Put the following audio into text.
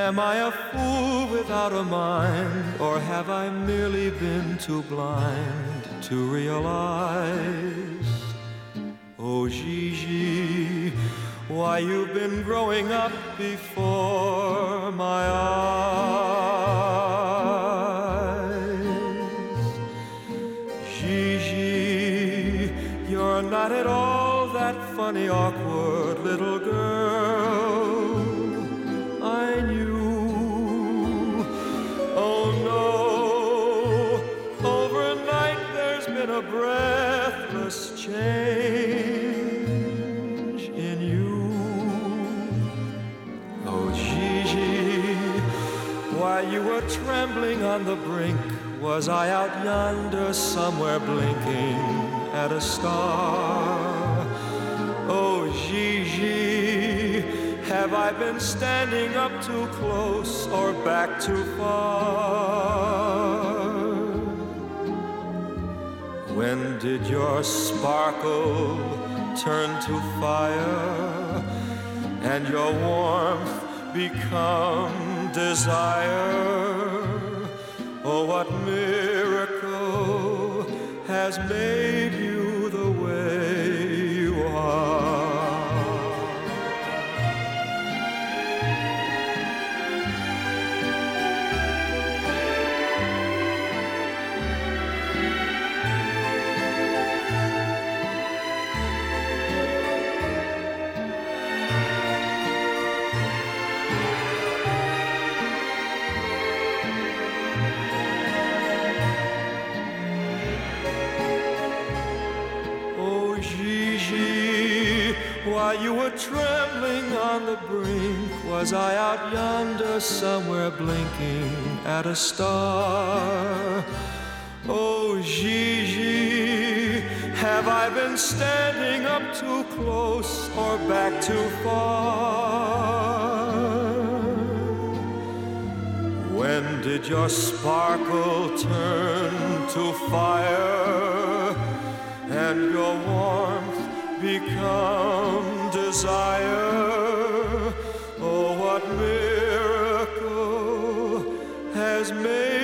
Am I a fool without a mind, or have I merely been too blind to realize? Oh, Gigi, why you've been growing up before my eyes. Gigi, you're not at all that funny, awkward little girl I knew. Oh no, overnight there's been a breathless change in you. Oh Gigi, while you were trembling on the brink, was I out yonder somewhere blinking at a star? Oh Gigi, have I been standing up too close or back too far? When did your sparkle turn to fire and your warmth become desire? Oh, what miracle has made you the way you are? While you were trembling on the brink, was I out yonder somewhere blinking at a star? Oh Gigi, have I been standing up too close or back too far? When did your sparkle turn to fire and your warmth become desire? Oh, what miracle has made